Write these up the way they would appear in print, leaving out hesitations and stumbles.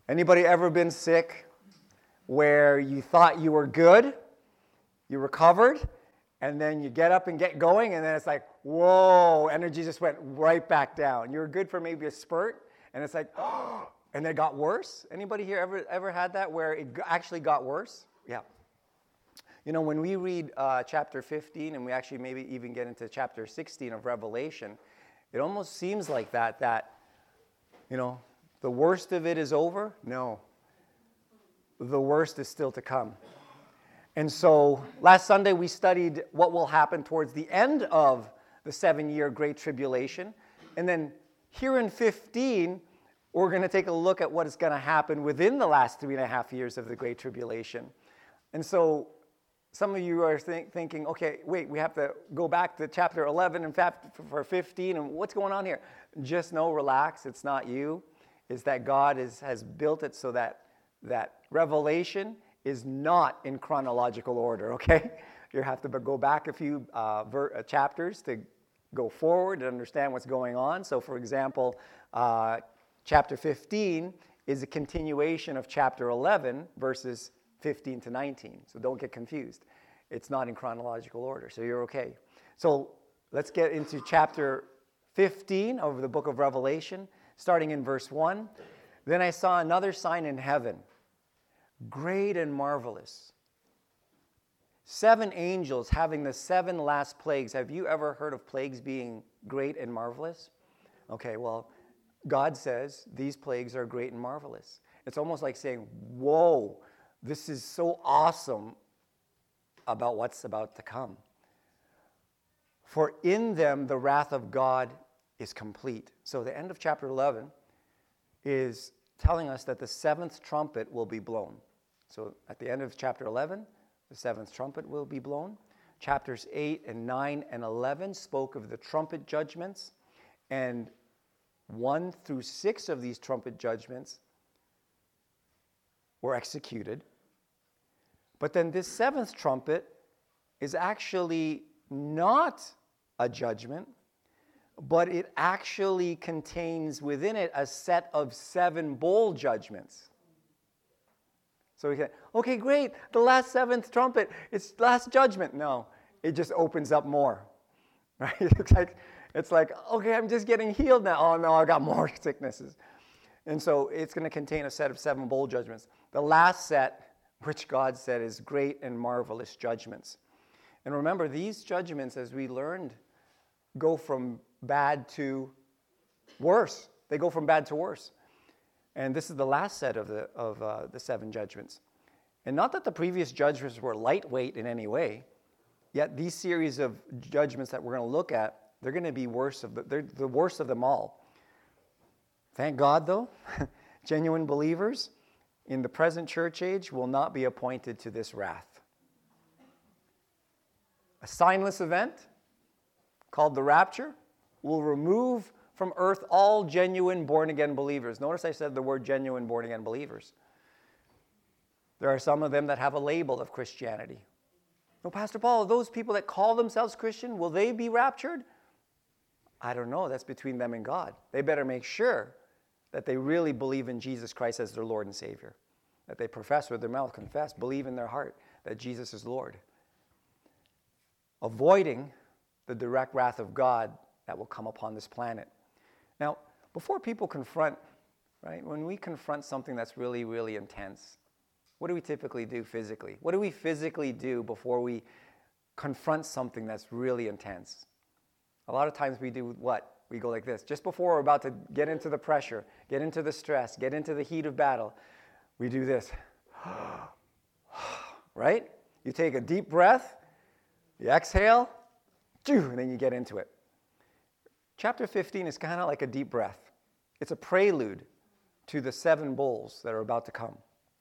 Anybody ever been sick where you thought you were good, you recovered, and then you get up and get going, and then it's like, whoa, energy just went right back down. You were good for maybe a spurt, and it's like, oh, and then it got worse? Anybody here ever had that where it actually got worse? Yeah. You know, when we read chapter 15, and we actually maybe even get into chapter 16 of Revelation, it almost seems like that, you know, the worst of it is over. No. The worst is still to come. And so last Sunday we studied what will happen towards the end of the 7-year Great Tribulation. And then here in 15, we're going to take a look at what is going to happen within the last 3.5 years of the Great Tribulation. And so some of you are thinking, okay, wait, we have to go back to chapter 11 and for 15, and what's going on here? Just know, relax, it's not you. It's that God has built it so that Revelation is not in chronological order, okay? You have to go back a few chapters to go forward and understand what's going on. So, for example, chapter 15 is a continuation of chapter 11, verses 15 to 19. So don't get confused. It's not in chronological order, so you're okay. So let's get into chapter 15 of the book of Revelation, starting in verse 1. Then I saw another sign in heaven, great and marvelous. 7 angels having the 7 last plagues. Have you ever heard of plagues being great and marvelous? Okay, well, God says these plagues are great and marvelous. It's almost like saying, whoa, this is so awesome about what's about to come. For in them the wrath of God is complete. So the end of chapter 11 is telling us that the 7th trumpet will be blown. So at the end of chapter 11, the 7th trumpet will be blown. Chapters 8 and 9 and 11 spoke of the trumpet judgments, and 1 through 6 of these trumpet judgments were executed. But then this 7th trumpet is actually not a judgment, but it actually contains within it a set of 7 bowl judgments. So we say, okay, great, the last 7th trumpet, it's last judgment. No, it just opens up more, right? It's like, okay, I'm just getting healed now. Oh no, I got more sicknesses. And so it's going to contain a set of 7 bowl judgments. The last set, which God said is great and marvelous judgments. And remember, these judgments, as we learned, go from bad to worse. They go from bad to worse. And this is the last set of the 7 judgments. And not that the previous judgments were lightweight in any way, yet these series of judgments that we're going to look at, they're going to be they're the worst of them all. Thank God, though, genuine believers in the present church age will not be appointed to this wrath. A signless event called the rapture will remove from earth all genuine born-again believers. Notice I said the word genuine born-again believers. There are some of them that have a label of Christianity. No, Pastor Paul, those people that call themselves Christian, will they be raptured? I don't know. That's between them and God. They better make sure that they really believe in Jesus Christ as their Lord and Savior. That they profess with their mouth, confess, believe in their heart that Jesus is Lord. Avoiding the direct wrath of God that will come upon this planet. Now, before people confront, right, when we confront something that's really, really intense, what do we typically do physically? What do we physically do before we confront something that's really intense? A lot of times we do what? We go like this. Just before we're about to get into the pressure, get into the stress, get into the heat of battle, we do this. Right? You take a deep breath, you exhale, and then you get into it. Chapter 15 is kind of like a deep breath. It's a prelude to the 7 bowls that are about to come.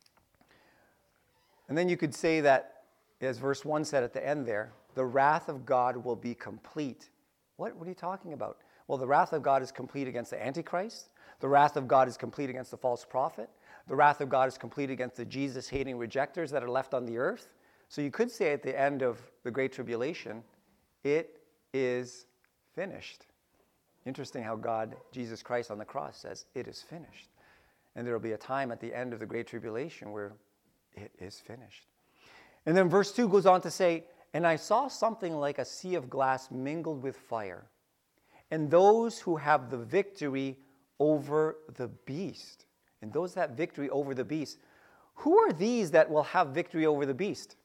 And then you could say that, as verse 1 said at the end there, the wrath of God will be complete. What are you talking about? Well, the wrath of God is complete against the Antichrist. The wrath of God is complete against the false prophet. The wrath of God is complete against the Jesus-hating rejectors that are left on the earth. So you could say at the end of the Great Tribulation, it is finished. Interesting how God, Jesus Christ on the cross says, it is finished. And there will be a time at the end of the Great Tribulation where it is finished. And then verse 2 goes on to say, and I saw something like a sea of glass mingled with fire, and those who have the victory over the beast. And those that have victory over the beast. Who are these that will have victory over the beast?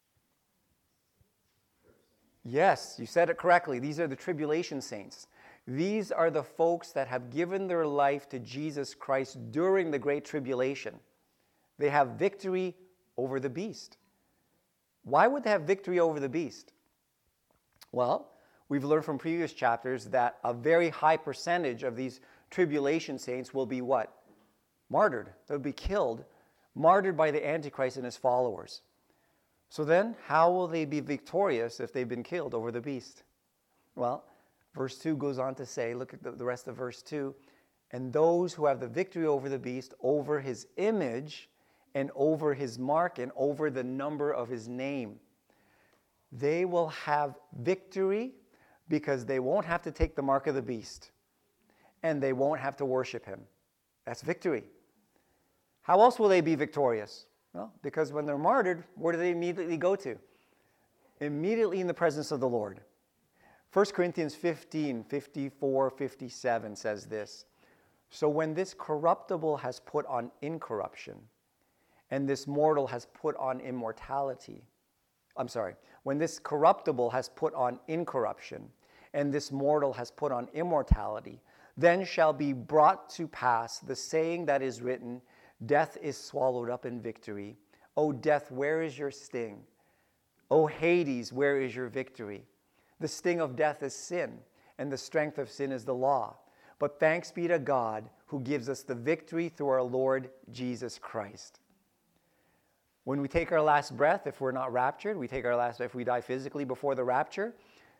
Yes, you said it correctly. These are the tribulation saints. These are the folks that have given their life to Jesus Christ during the Great Tribulation. They have victory over the beast. Why would they have victory over the beast? Well, we've learned from previous chapters that a very high percentage of these tribulation saints will be what? Martyred. They'll be killed, martyred by the Antichrist and his followers. So then, how will they be victorious if they've been killed over the beast? Well, verse 2 goes on to say, look at the rest of verse 2, and those who have the victory over the beast, over his image, and over his mark, and over the number of his name. They will have victory because they won't have to take the mark of the beast. And they won't have to worship him. That's victory. How else will they be victorious? Well, because when they're martyred, where do they immediately go to? Immediately in the presence of the Lord. 1 Corinthians 15, 54, 57 says this. So when this corruptible has put on incorruption, and this mortal has put on immortality. When this corruptible has put on incorruption, and this mortal has put on immortality, then shall be brought to pass the saying that is written, death is swallowed up in victory. O death, where is your sting? O Hades, where is your victory? The sting of death is sin, and the strength of sin is the law. But thanks be to God who gives us the victory through our Lord Jesus Christ. When we take our last breath, if we're not raptured, if we die physically before the rapture,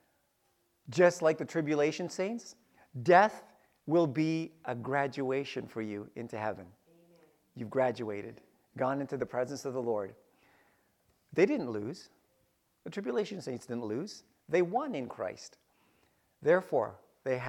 just like the tribulation saints, death will be a graduation for you into heaven. Amen. You've graduated, gone into the presence of the Lord. They didn't lose. The tribulation saints didn't lose. They won in Christ. Therefore, they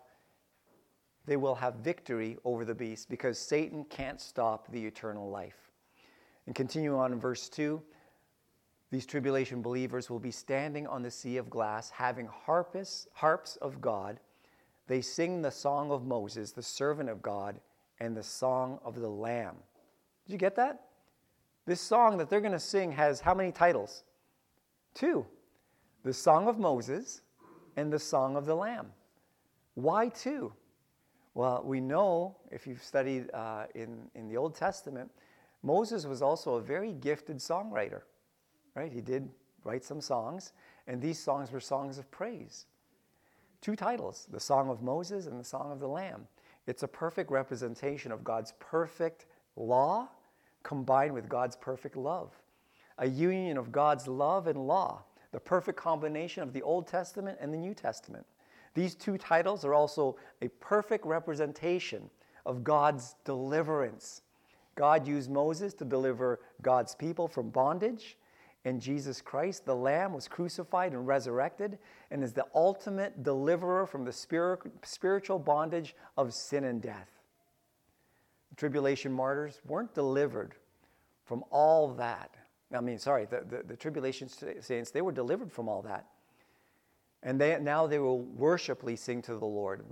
will have victory over the beast because Satan can't stop the eternal life. And continue on in verse 2, these tribulation believers will be standing on the sea of glass, having harps of God. They sing the song of Moses, the servant of God, and the song of the Lamb. Did you get that? This song that they're going to sing has how many titles? 2. The song of Moses and the song of the Lamb. Why 2? Well, we know, if you've studied in the Old Testament, Moses was also a very gifted songwriter, right? He did write some songs, and these songs were songs of praise. 2 titles, the Song of Moses and the Song of the Lamb. It's a perfect representation of God's perfect law combined with God's perfect love. A union of God's love and law, the perfect combination of the Old Testament and the New Testament. These 2 titles are also a perfect representation of God's deliverance. God used Moses to deliver God's people from bondage, and Jesus Christ, the Lamb, was crucified and resurrected and is the ultimate deliverer from the spiritual bondage of sin and death. The tribulation martyrs weren't delivered from all that. The tribulation saints, they were delivered from all that. And now they will worshipfully sing to the Lord.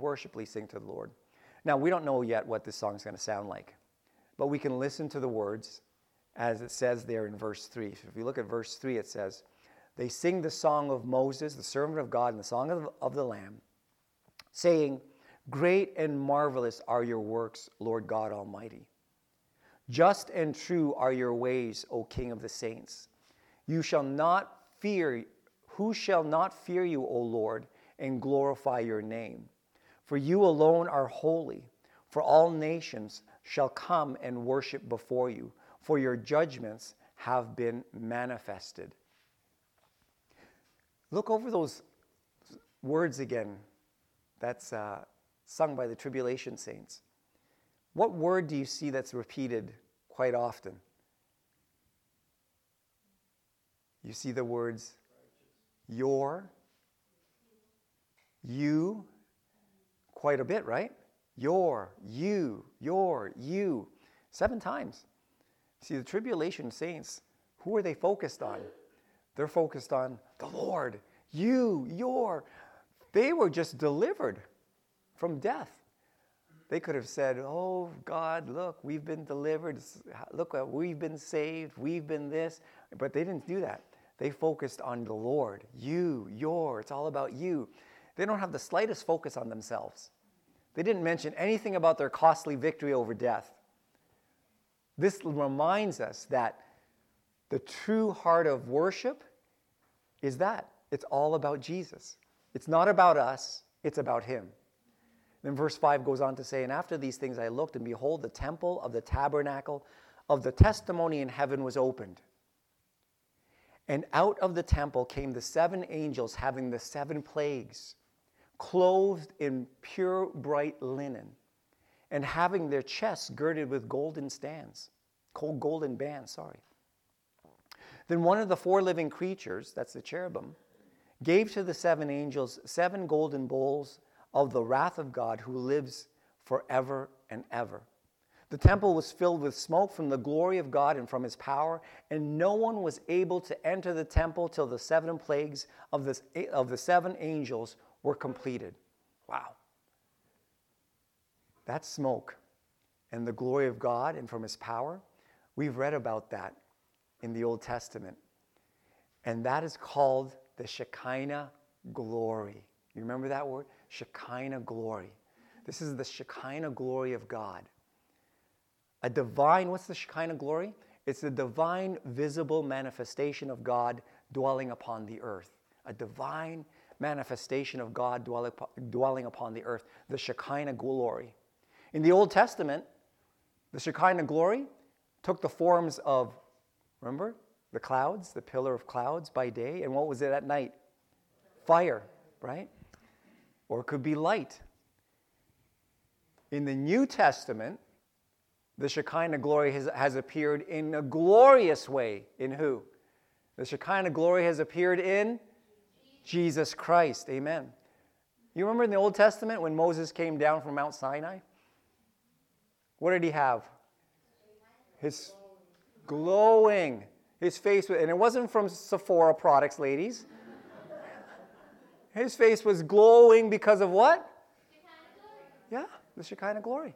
Now, we don't know yet what this song is going to sound like. But we can listen to the words as it says there in verse 3. So if you look at verse 3, it says, they sing the song of Moses, the servant of God, and the song of the Lamb, saying, great and marvelous are your works, Lord God Almighty. Just and true are your ways, O King of the saints. Who shall not fear you, O Lord, and glorify your name? For you alone are holy, for all nations shall come and worship before you, for your judgments have been manifested. Look over those words again. That's sung by the tribulation saints. What word do you see that's repeated quite often? You see the words your, you, quite a bit, right? Your, you, 7 times. See, the tribulation saints, who are they focused on? They're focused on the Lord. They were just delivered from death. They could have said, oh, God, look, we've been delivered. Look, we've been saved. We've been this. But they didn't do that. They focused on the Lord. It's all about you. They don't have the slightest focus on themselves. They didn't mention anything about their costly victory over death. This reminds us that the true heart of worship is that. It's all about Jesus. It's not about us. It's about him. Then verse 5 goes on to say, and after these things I looked, and behold, the temple of the tabernacle of the testimony in heaven was opened. And out of the temple came the 7 angels having the 7 plagues, clothed in pure bright linen, and having their chests girded with golden bands. Then one of the 4 living creatures, that's the cherubim, gave to the 7 angels 7 golden bowls of the wrath of God who lives forever and ever. The temple was filled with smoke from the glory of God and from his power, and no one was able to enter the temple till the 7 plagues of the 7 angels were completed. Wow. That smoke and the glory of God and from his power, we've read about that in the Old Testament. And that is called the Shekinah glory. You remember that word? Shekinah glory. This is the Shekinah glory of God. What's the Shekinah glory? It's the divine visible manifestation of God dwelling upon the earth. A divine manifestation of God dwelling upon the earth. The Shekinah glory. In the Old Testament, the Shekinah glory took the forms of, remember, the clouds, the pillar of clouds by day, and what was it at night? Fire, right? Or it could be light. In the New Testament, the Shekinah glory has appeared in a glorious way. In who? The Shekinah glory has appeared in Jesus Christ. Amen. You remember in the Old Testament when Moses came down from Mount Sinai? What did he have? His glowing. His face, and it wasn't from Sephora products, ladies. His face was glowing because of what? Yeah, the Shekinah glory.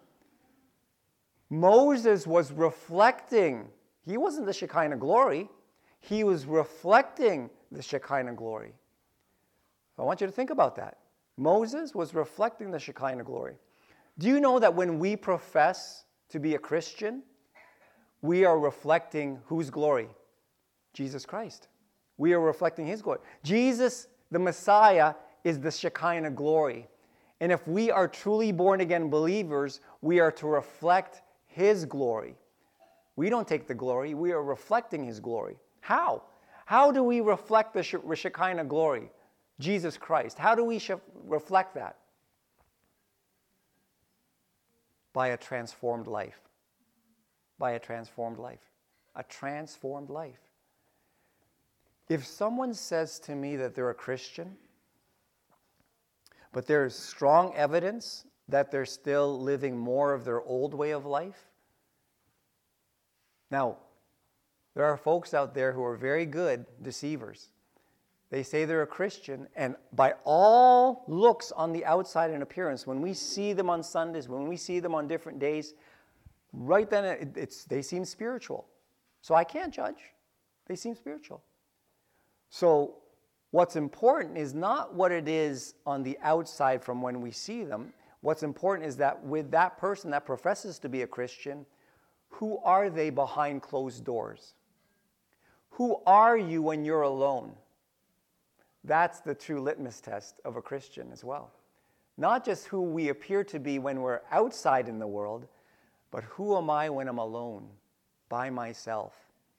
Moses was reflecting. He wasn't the Shekinah glory. He was reflecting the Shekinah glory. I want you to think about that. Moses was reflecting the Shekinah glory. Do you know that when we profess to be a Christian, we are reflecting whose glory? Jesus Christ. We are reflecting his glory. Jesus, the Messiah, is the Shekinah glory. And if we are truly born again believers, we are to reflect his glory. We don't take the glory, we are reflecting his glory. How? How do we reflect the Shekinah glory? Jesus Christ. How do we reflect that? By a transformed life. By a transformed life. A transformed life. If someone says to me that they're a Christian, but there's strong evidence that they're still living more of their old way of life. Now, there are folks out there who are very good deceivers. They say they're a Christian, and by all looks on the outside and appearance, when we see them on Sundays, when we see them on different days, right then they seem spiritual. So I can't judge. They seem spiritual. So what's important is not what it is on the outside from when we see them. What's important is that with that person that professes to be a Christian, who are they behind closed doors? Who are you when you're alone? That's the true litmus test of a Christian as well. Not just who we appear to be when we're outside in the world, but who am I when I'm alone, by myself?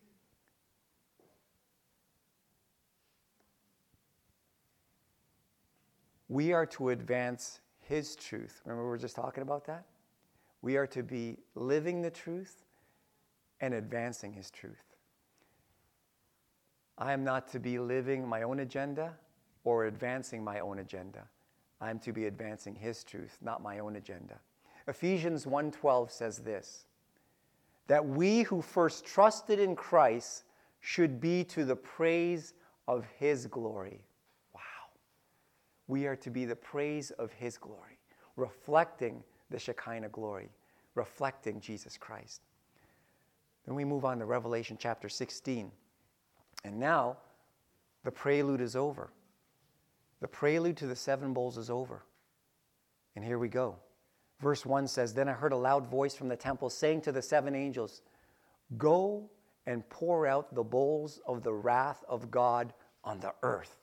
We are to advance his truth. Remember we were just talking about that? We are to be living the truth and advancing his truth. I am not to be living my own agenda or advancing my own agenda. I am to be advancing his truth, not my own agenda. Ephesians 1:12 says this, that we who first trusted in Christ should be to the praise of his glory. Wow. We are to be the praise of his glory, reflecting the Shekinah glory, reflecting Jesus Christ. Then we move on to Revelation chapter 16. And now, the prelude is over. The prelude to the 7 bowls is over. And here we go. Verse 1 says, "Then I heard a loud voice from the temple saying to the 7 angels, 'Go and pour out the bowls of the wrath of God on the earth.'"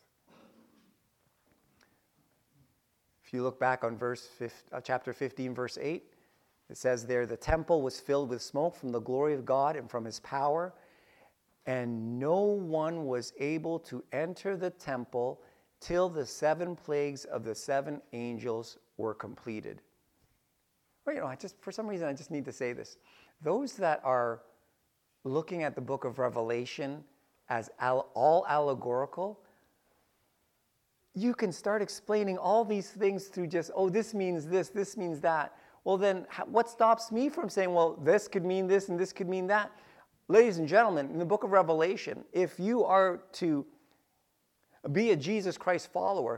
If you look back on chapter 15, verse 8, it says there, "The temple was filled with smoke from the glory of God and from his power, and no one was able to enter the temple till the 7 plagues of the 7 angels were completed." Well, for some reason, I just need to say this. Those that are looking at the book of Revelation as all allegorical, you can start explaining all these things through just, this means this means that. Well, then what stops me from saying, well, this could mean this and this could mean that? Ladies and gentlemen, in the book of Revelation, if you are to be a Jesus Christ follower,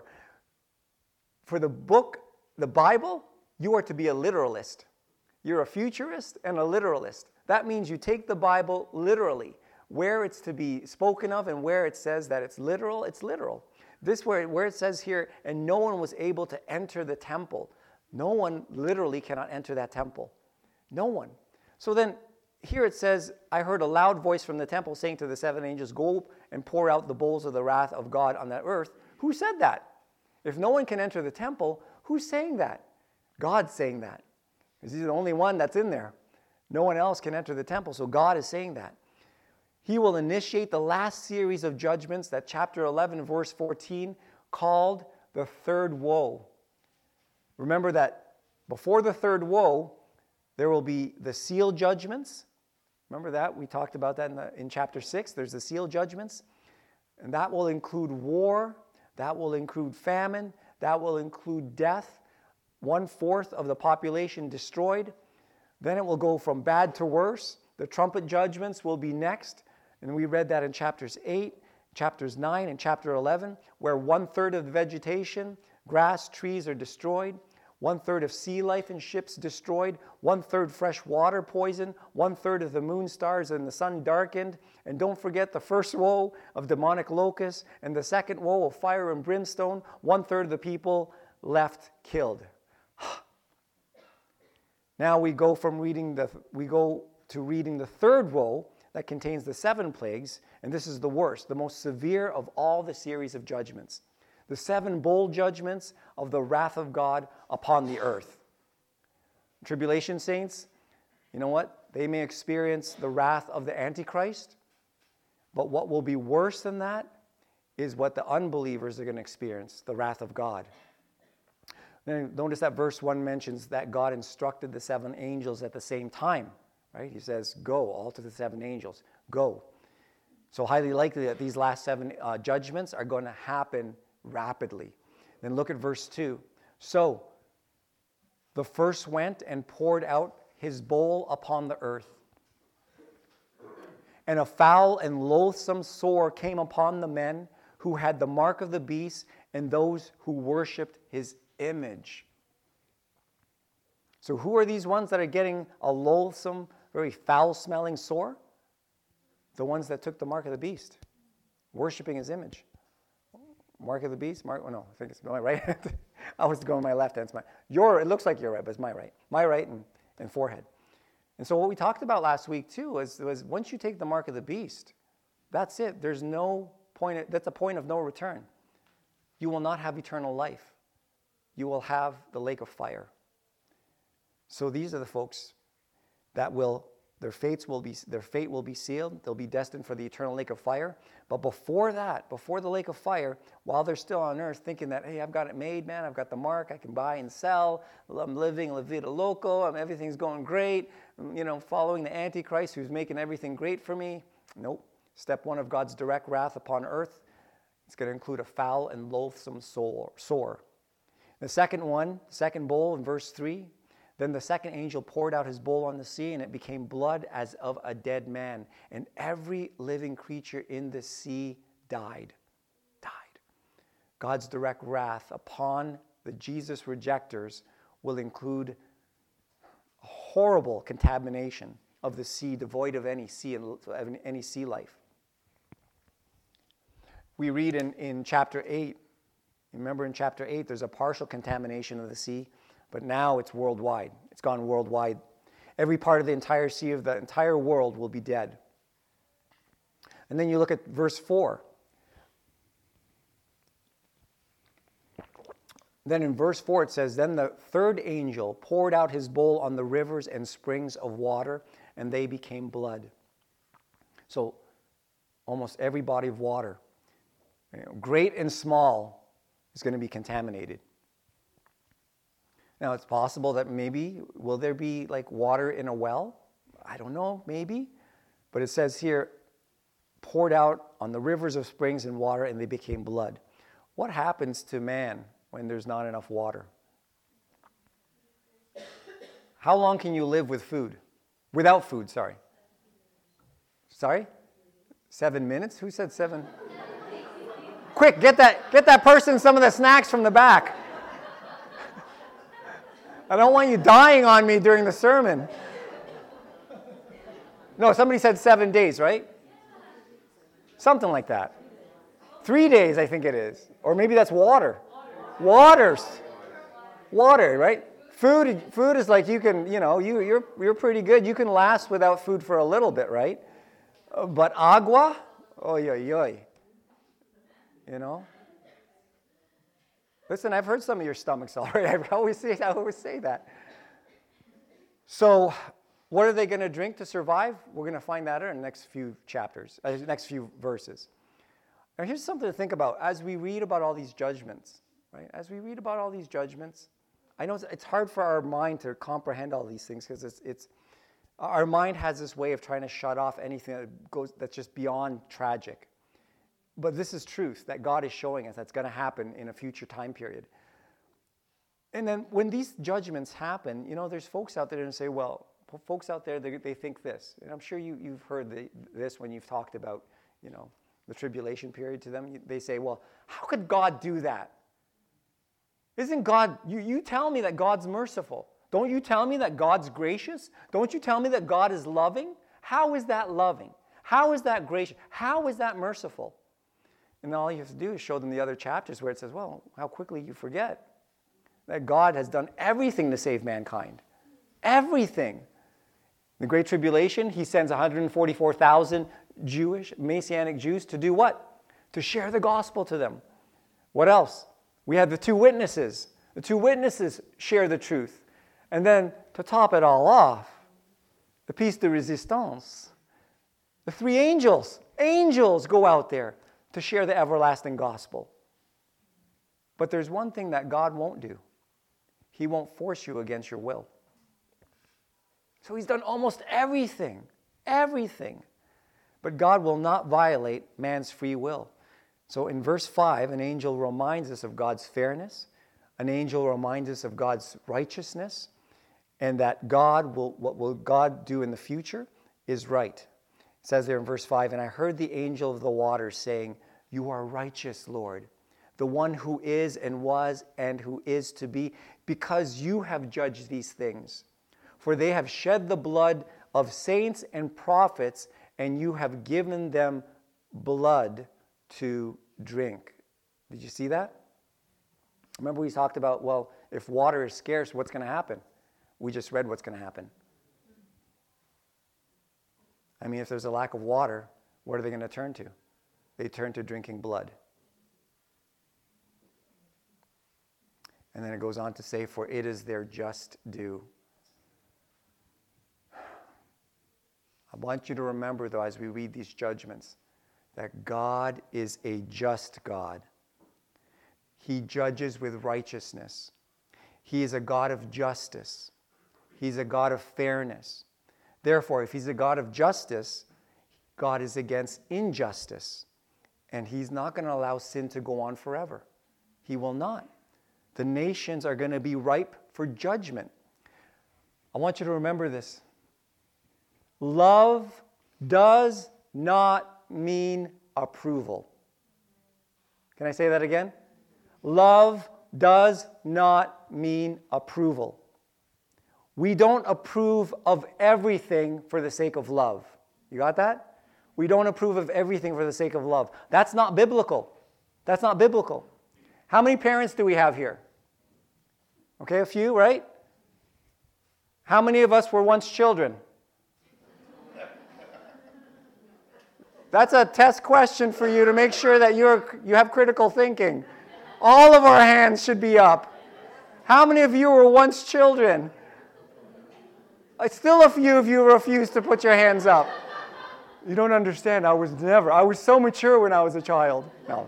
for the Bible, you are to be a literalist. You're a futurist and a literalist. That means you take the Bible literally. Where it's to be spoken of and where it says that it's literal, it's literal. This where it says here, "And no one was able to enter the temple." No one literally cannot enter that temple. No one. So then here it says, "I heard a loud voice from the temple saying to the 7 angels, 'Go and pour out the bowls of the wrath of God on that earth.'" Who said that? If no one can enter the temple, who's saying that? God's saying that. Because he's the only one that's in there. No one else can enter the temple, so God is saying that. He will initiate the last series of judgments that chapter 11, verse 14, called the third woe. Remember that before the third woe, there will be the seal judgments. Remember that? We talked about that in chapter 6. There's the seal judgments. And that will include war. That will include famine. That will include death. 1/4 of the population destroyed. Then it will go from bad to worse. The trumpet judgments will be next. And we read that in chapters 8, chapters 9, and chapter 11, where 1/3 of the vegetation, grass, trees are destroyed. 1/3 of sea life and ships destroyed. 1/3 fresh water poisoned. 1/3 of the moon, stars, and the sun darkened. And don't forget the first woe of demonic locusts and the second woe of fire and brimstone. 1/3 of the people left killed. Now we go to reading the third woe that contains the 7 plagues, and this is the worst, the most severe of all the series of judgments. The 7 bowl judgments of the wrath of God upon the earth. Tribulation saints, you know what? They may experience the wrath of the Antichrist, but what will be worse than that is what the unbelievers are going to experience, the wrath of God. Now, notice that verse 1 mentions that God instructed the 7 angels at the same time, right? He says, "Go, all to the 7 angels, go." So highly likely that these last 7 judgments are going to happen rapidly. Then look at verse 2. "So the first went and poured out his bowl upon the earth. And a foul and loathsome sore came upon the men who had the mark of the beast and those who worshipped his image." So who are these ones that are getting a loathsome, very foul-smelling sore? The ones that took the mark of the beast, worshiping his image. Mark of the beast? I think it's my right. I was going my left hand. It looks like your right, but it's my right. My right and forehead. And so what we talked about last week too was once you take the mark of the beast, that's it. There's no point. That's a point of no return. You will not have eternal life. You will have the lake of fire. So these are the folks that their fate will be sealed. They'll be destined for the eternal lake of fire. But before that, before the lake of fire, while they're still on earth thinking that, hey, I've got it made, man, I've got the mark, I can buy and sell, I'm living la vida loco, everything's going great, following the Antichrist who's making everything great for me. Nope. Step 1 of God's direct wrath upon earth, it's going to include a foul and loathsome sore. The second bowl in verse 3, Then the second angel poured out his bowl on the sea, and it became blood as of a dead man. And every living creature in the sea died. God's direct wrath upon the Jesus rejectors will include a horrible contamination of the sea, devoid of any sea life. We read in chapter 8, remember in chapter 8, there's a partial contamination of the sea, but now it's worldwide. It's gone worldwide. Every part of the entire sea of the entire world will be dead. And then you look at verse 4. Then in verse 4 it says, Then the third angel poured out his bowl on the rivers and springs of water, and they became blood. So almost every body of water, great and small, is going to be contaminated. Now it's possible that maybe, will there be like water in a well? I don't know, maybe. But it says here, poured out on the rivers of springs and water, and they became blood. What happens to man when there's not enough water? How long can you live with food? Without food, sorry. Sorry? 7 minutes? Who said 7? Quick, get that person some of the snacks from the back. I don't want you dying on me during the sermon. No, somebody said 7 days, right? Something like that. 3 days, I think it is. Or maybe that's water. Water, right? Food is like you can, you're pretty good. You can last without food for a little bit, right? But agua, oy, oy, oy. Listen, I've heard some of your stomachs already. I always say that. So, what are they going to drink to survive? We're going to find that in the next few chapters, next few verses. Now, here's something to think about as we read about all these judgments. Right? As we read about all these judgments, I know it's hard for our mind to comprehend all these things because it's our mind has this way of trying to shut off anything that's just beyond tragic. But this is truth that God is showing us that's going to happen in a future time period. And then when these judgments happen, there's folks out there that say, well, folks out there, they think this. And I'm sure you've heard this when you've talked about, the tribulation period to them. They say, well, how could God do that? Isn't God, you tell me that God's merciful. Don't you tell me that God's gracious? Don't you tell me that God is loving? How is that loving? How is that gracious? How is that merciful? And all you have to do is show them the other chapters where it says, well, how quickly you forget that God has done everything to save mankind. Everything. The Great Tribulation, he sends 144,000 Jewish, Messianic Jews to do what? To share the gospel to them. What else? We have the two witnesses. The two witnesses share the truth. And then, to top it all off, the piece de resistance. The 3 angels. Angels go out there to share the everlasting gospel. But there's one thing that God won't do. He won't force you against your will. So he's done almost everything. Everything. But God will not violate man's free will. So in verse 5, an angel reminds us of God's fairness. An angel reminds us of God's righteousness. And that what will God do in the future is right. It says there in verse 5, and I heard the angel of the waters saying, you are righteous, Lord, the one who is and was and who is to be, because you have judged these things. For they have shed the blood of saints and prophets, and you have given them blood to drink. Did you see that? Remember we talked about, well, if water is scarce, what's going to happen? We just read what's going to happen. I mean, if there's a lack of water, what are they going to turn to? They turn to drinking blood. And then it goes on to say, for it is their just due. I want you to remember, though, as we read these judgments, that God is a just God. He judges with righteousness. He is a God of justice. He's a God of fairness. Therefore, if he's a God of justice, God is against injustice. And he's not going to allow sin to go on forever. He will not. The nations are going to be ripe for judgment. I want you to remember this. Love does not mean approval. Can I say that again? Love does not mean approval. We don't approve of everything for the sake of love. You got that? We don't approve of everything for the sake of love. That's not biblical. That's not biblical. How many parents do we have here? Okay, a few, right? How many of us were once children? That's a test question for you to make sure that you have critical thinking. All of our hands should be up. How many of you were once children? Still a few of you refuse to put your hands up. You don't understand. I was so mature when I was a child. No.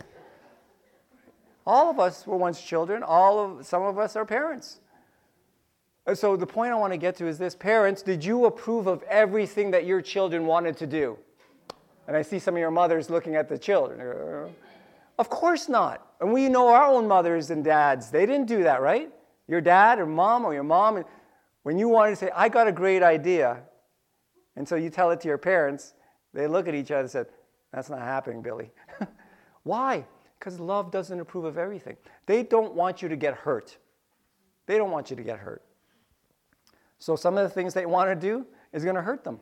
All of us were once children. Some of us are parents. So the point I want to get to is this. Parents, did you approve of everything that your children wanted to do? And I see some of your mothers looking at the children. Of course not. And we know our own mothers and dads. They didn't do that, right? Your dad or your mom, when you wanted to say, I got a great idea, and so you tell it to your parents, they look at each other and say, that's not happening, Billy. Why? Because love doesn't approve of everything. They don't want you to get hurt. They don't want you to get hurt. So some of the things they want to do is going to hurt them.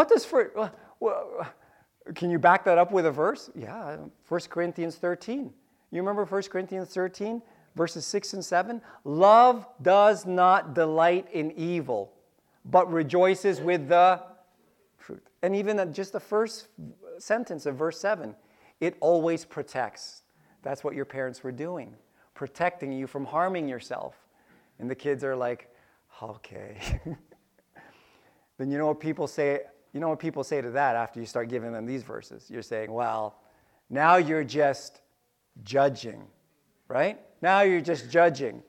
Can you back that up with a verse? Yeah, 1 Corinthians 13. You remember 1 Corinthians 13, verses 6 and 7? Love does not delight in evil, but rejoices with the truth. And even just the first sentence of verse 7, it always protects. That's what your parents were doing, protecting you from harming yourself. And the kids are like, okay. Then you know what people say? You know what people say to that after you start giving them these verses? You're saying, well, now you're just judging, right? Now you're just judging.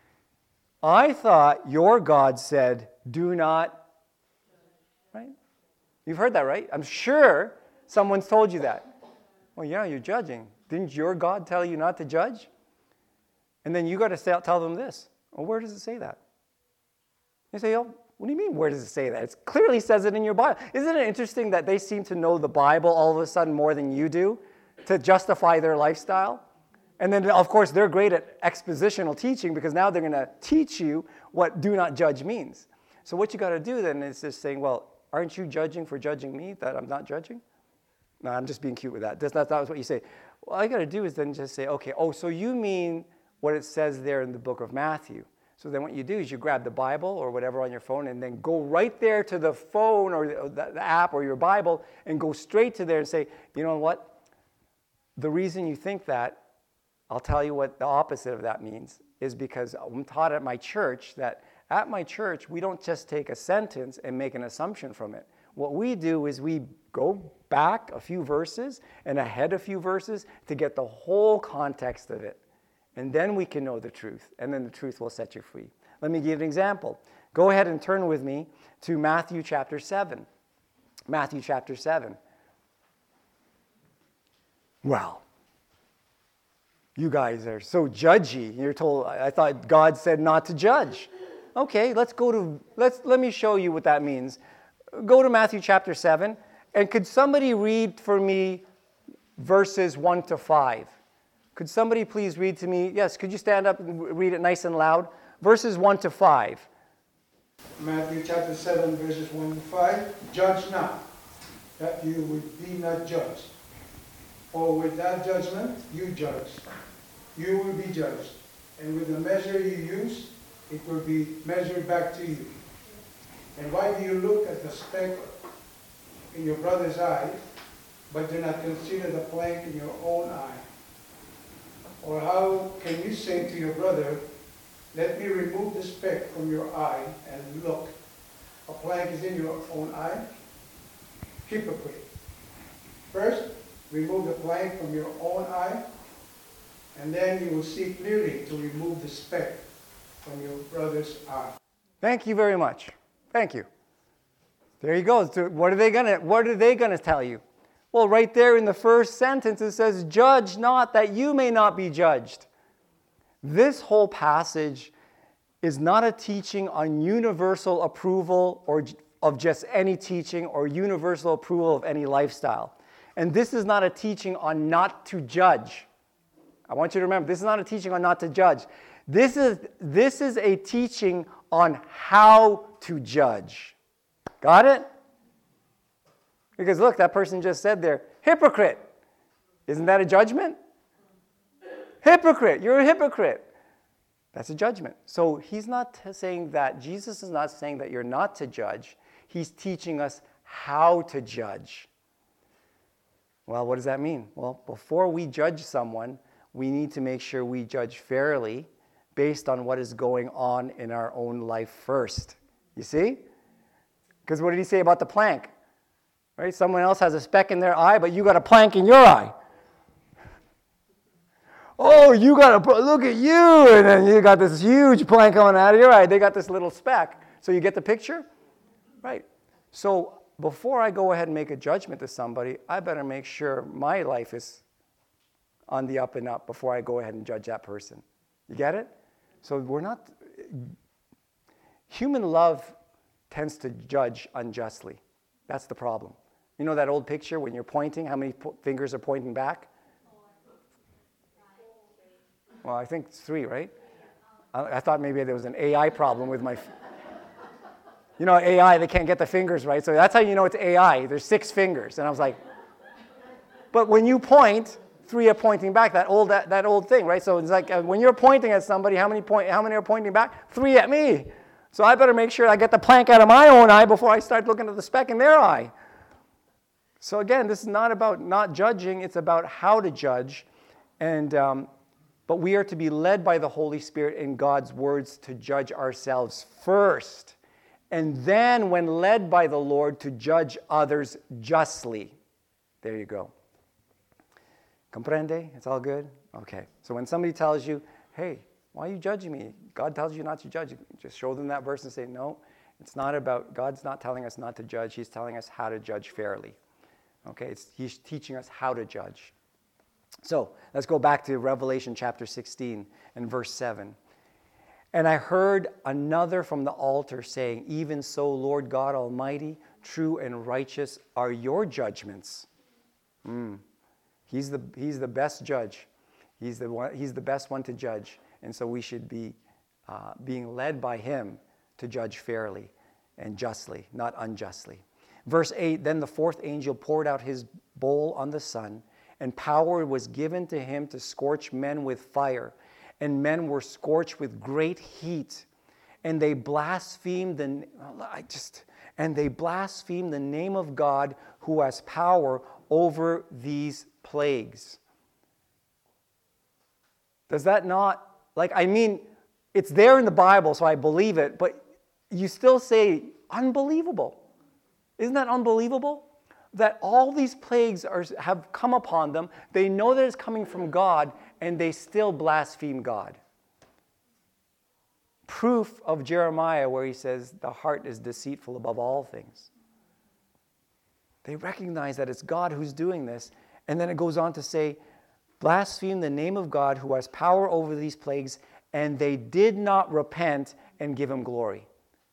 I thought your God said, do not, right? You've heard that, right? I'm sure someone's told you that. Well, yeah, you're judging. Didn't your God tell you not to judge? And then you got to tell them this. Well, where does it say that? You say, oh, what do you mean, where does it say that? It clearly says it in your Bible. Isn't it interesting that they seem to know the Bible all of a sudden more than you do to justify their lifestyle? And then, of course, they're great at expositional teaching because now they're going to teach you what do not judge means. So what you got to do then is just saying, well, aren't you judging for judging me that I'm not judging? No, I'm just being cute with that. That was what you say. Well, all you got to do is then just say, okay, so you mean what it says there in the book of Matthew. So then what you do is you grab the Bible or whatever on your phone and then go right there to the phone or the app or your Bible and go straight to there and say, you know what? The reason you think that, I'll tell you what the opposite of that means, is because I'm taught at my church that at my church, we don't just take a sentence and make an assumption from it. What we do is we go back a few verses and ahead a few verses to get the whole context of it. And then we can know the truth, and then the truth will set you free. Let me give an example. Go ahead and turn with me to Matthew chapter 7. Matthew chapter 7. Well, you guys are so judgy. You're told, I thought God said not to judge. Okay, let me show you what that means. Go to Matthew chapter 7, and could somebody read for me verses 1 to 5? Could somebody please read to me? Yes, could you stand up and read it nice and loud? Verses 1 to 5. Matthew chapter 7, verses 1 to 5. Judge not, that you would be not judged. For with that judgment you judge, you will be judged. And with the measure you use, it will be measured back to you. And why do you look at the speck in your brother's eye, but do not consider the plank in your own eye? Or how can you say to your brother, let me remove the speck from your eye, and look, a plank is in your own eye? Hypocrite. First, remove the plank from your own eye, and then you will see clearly to remove the speck from your brother's eye. Thank you very much. Thank you. There you go. So what are they gonna tell you? Well, right there in the first sentence, it says, judge not that you may not be judged. This whole passage is not a teaching on universal approval or of just any teaching or universal approval of any lifestyle. And this is not a teaching on not to judge. I want you to remember, this is not a teaching on not to judge. This is a teaching on how to judge. Got it? Because look, that person just said there, hypocrite. Isn't that a judgment? Hypocrite, you're a hypocrite. That's a judgment. So he's not saying that, Jesus is not saying that you're not to judge. He's teaching us how to judge. Well, what does that mean? Well, before we judge someone, we need to make sure we judge fairly based on what is going on in our own life first. You see? Because what did he say about the plank? Right? Someone else has a speck in their eye, but you got a plank in your eye. Oh, you got a, look at you, and then you got this huge plank coming out of your eye. They got this little speck. So you get the picture? Right. So before I go ahead and make a judgment to somebody, I better make sure my life is on the up and up before I go ahead and judge that person. You get it? So we're not, human love tends to judge unjustly. That's the problem. You know that old picture when you're pointing, how many fingers are pointing back? Well, I think it's 3, right? I thought maybe there was an AI problem with my... You know, AI, they can't get the fingers right, so that's how you know it's AI. There's 6 fingers. And I was like... But when you point, 3 are pointing back, that old thing, right? So it's like when you're pointing at somebody, how many are pointing back? 3 at me. So I better make sure I get the plank out of my own eye before I start looking at the speck in their eye. So again, this is not about not judging, it's about how to judge. And... But we are to be led by the Holy Spirit in God's words to judge ourselves first. And then, when led by the Lord, to judge others justly. There you go. Comprende? It's all good? Okay. So when somebody tells you, hey, why are you judging me? God tells you not to judge. Just show them that verse and say, no, it's not about, God's not telling us not to judge. He's telling us how to judge fairly. Okay? He's teaching us how to judge. So, let's go back to Revelation chapter 16 and verse 7. And I heard another from the altar saying, even so, Lord God Almighty, true and righteous are your judgments. He's the best judge. He's the best one to judge. And so we should be being led by him to judge fairly and justly, not unjustly. Verse 8, then the 4th angel poured out his bowl on the sun, and power was given to him to scorch men with fire. And men were scorched with great heat. And they blasphemed the name of God who has power over these plagues. Does that not, it's there in the Bible, so I believe it, but you still say, unbelievable. Isn't that unbelievable? That all these plagues have come upon them. They know that it's coming from God, and they still blaspheme God. Proof of Jeremiah where he says, the heart is deceitful above all things. They recognize that it's God who's doing this. And then it goes on to say, blaspheme the name of God who has power over these plagues, and they did not repent and give him glory.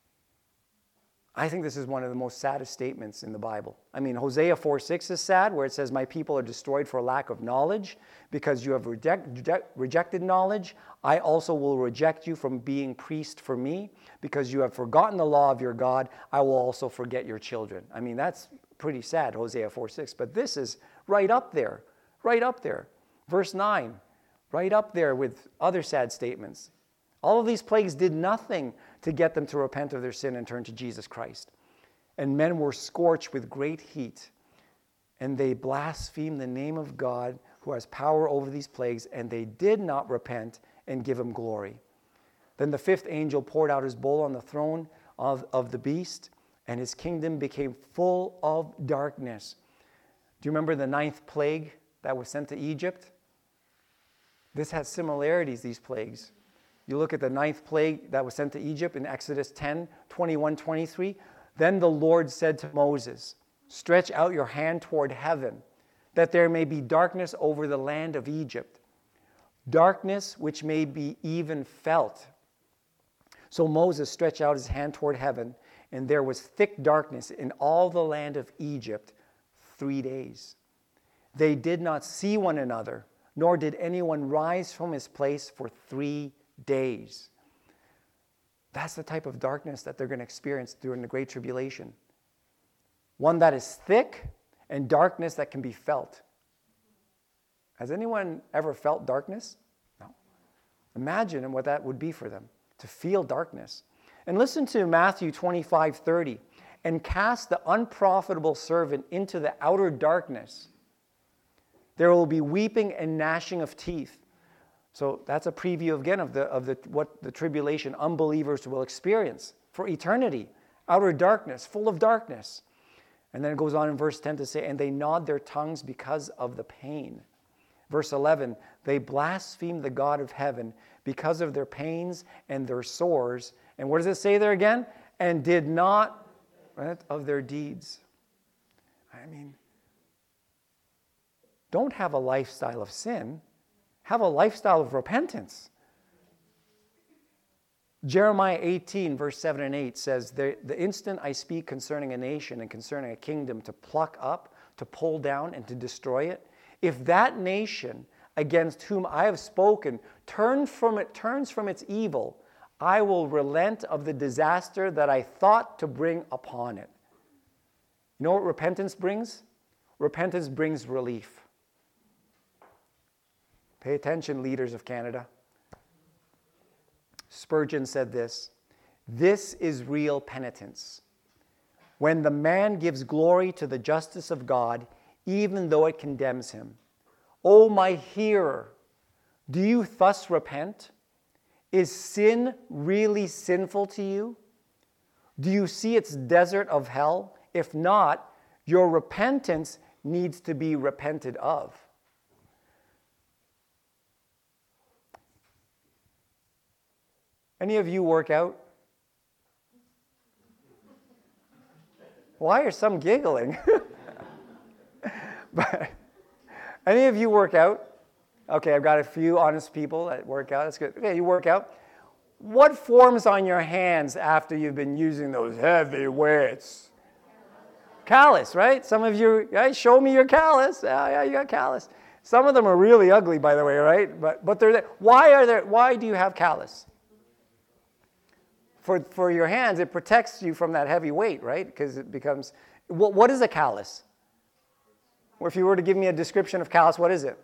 I think this is one of the most saddest statements in the Bible. I mean, Hosea 4:6 is sad, where it says, my people are destroyed for lack of knowledge. Because you have rejected knowledge, I also will reject you from being priest for me. Because you have forgotten the law of your God, I will also forget your children. I mean, that's pretty sad, Hosea 4:6. But this is right up there. Verse 9, right up there with other sad statements. All of these plagues did nothing to get them to repent of their sin and turn to Jesus Christ. And men were scorched with great heat. And they blasphemed the name of God who has power over these plagues, and they did not repent and give him glory. Then the 5th angel poured out his bowl on the throne of the beast, and his kingdom became full of darkness. Do you remember the 9th plague that was sent to Egypt? This has similarities, these plagues. You look at the 9th plague that was sent to Egypt in Exodus 10, 21, 23. Then the Lord said to Moses, stretch out your hand toward heaven, that there may be darkness over the land of Egypt, darkness which may be even felt. So Moses stretched out his hand toward heaven, and there was thick darkness in all the land of Egypt 3 days. They did not see one another, nor did anyone rise from his place for 3 days. That's the type of darkness that they're going to experience during the Great Tribulation. One that is thick and darkness that can be felt. Has anyone ever felt darkness? No. Imagine what that would be for them, to feel darkness. And listen to Matthew 25:30. And cast the unprofitable servant into the outer darkness. There will be weeping and gnashing of teeth. So that's a preview again of what the tribulation unbelievers will experience for eternity. Outer darkness, full of darkness. And then it goes on in verse 10 to say, and they gnawed their tongues because of the pain. Verse 11, they blasphemed the God of heaven because of their pains and their sores. And what does it say there again? And did not repent of their deeds. I mean, don't have a lifestyle of sin. Have a lifestyle of repentance. Jeremiah 18, verse 7 and 8 says, the instant I speak concerning a nation and concerning a kingdom to pluck up, to pull down, and to destroy it, if that nation against whom I have spoken turns from its evil, I will relent of the disaster that I thought to bring upon it. You know what repentance brings? Repentance brings relief. Pay attention, leaders of Canada. Spurgeon said this is real penitence. When the man gives glory to the justice of God, even though it condemns him. O my hearer, do you thus repent? Is sin really sinful to you? Do you see its desert of hell? If not, your repentance needs to be repented of. Any of you work out? Why are some giggling? But any of you work out? Okay, I've got a few honest people that work out. That's good. Okay, you work out. What forms on your hands after you've been using those heavy weights? Callus, right? Some of you, right? Show me your callus. Yeah, you got callus. Some of them are really ugly, by the way, right? But they're there. Why do you have callus? For your hands, it protects you from that heavy weight, right? Because it becomes, what is a callus? Or if you were to give me a description of callus, what is it?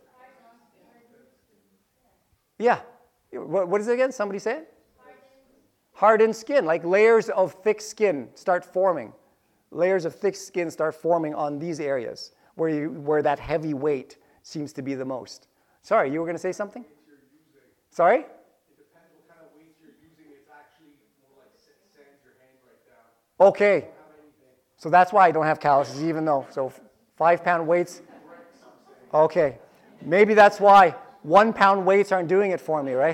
Yeah. What is it again? Somebody say it? Hardened skin, like layers of thick skin start forming. Layers of thick skin start forming on these areas where that heavy weight seems to be the most. Sorry, you were going to say something? Sorry? Okay, so that's why I don't have calluses, even though, 5-pound weights. Okay, maybe that's why 1-pound weights aren't doing it for me, right?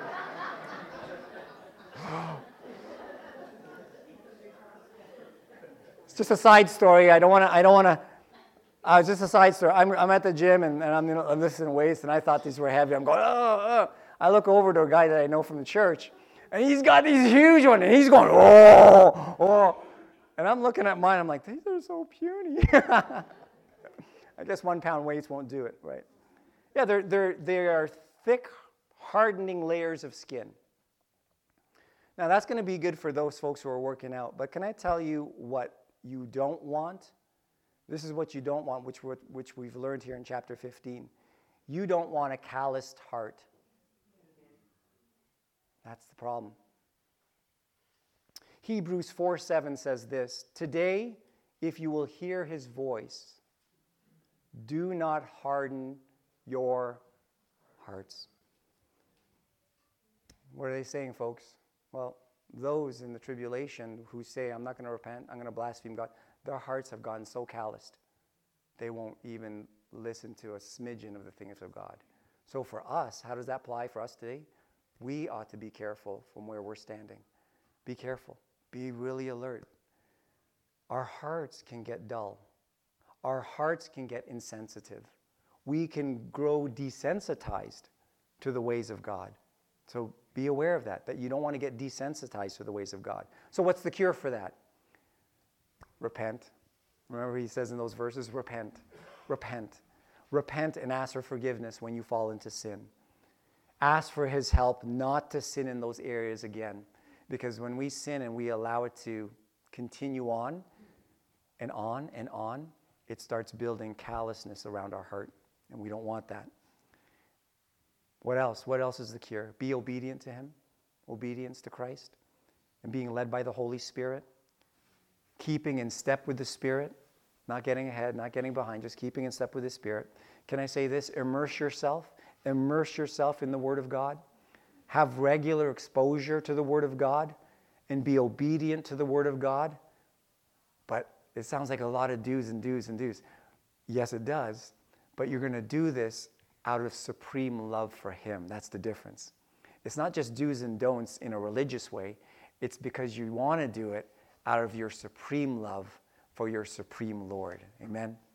It's just a side story. I don't want to. Just a side story. I'm at the gym and I'm lifting weights, and I thought these were heavy. I'm going, oh. I look over to a guy that I know from the church. And he's got these huge ones, and he's going, oh. And I'm looking at mine, I'm like, these are so puny. I guess 1-pound weights won't do it, right? Yeah, they are thick, hardening layers of skin. Now, that's going to be good for those folks who are working out. But can I tell you what you don't want? This is what you don't want, which we've learned here in chapter 15. You don't want a calloused heart. That's the problem. Hebrews 4:7 says this, today, if you will hear his voice, do not harden your hearts. What are they saying, folks? Well, those in the tribulation who say, I'm not going to repent, I'm going to blaspheme God, their hearts have gotten so calloused, they won't even listen to a smidgen of the things of God. So for us, how does that apply for us today? We ought to be careful from where we're standing. Be careful. Be really alert. Our hearts can get dull. Our hearts can get insensitive. We can grow desensitized to the ways of God. So be aware of that you don't want to get desensitized to the ways of God. So what's the cure for that? Repent. Remember he says in those verses, repent. Repent. Repent and ask for forgiveness when you fall into sin. Ask for his help not to sin in those areas again. Because when we sin and we allow it to continue on and on and on, it starts building callousness around our heart. And we don't want that. What else? What else is the cure? Be obedient to him. Obedience to Christ. And being led by the Holy Spirit. Keeping in step with the Spirit. Not getting ahead, not getting behind, just keeping in step with the Spirit. Can I say this? Immerse yourself. Immerse yourself in the Word of God. Have regular exposure to the Word of God. And be obedient to the Word of God. But it sounds like a lot of do's and do's and do's. Yes, it does. But you're going to do this out of supreme love for him. That's the difference. It's not just do's and don'ts in a religious way. It's because you want to do it out of your supreme love for your supreme Lord. Amen?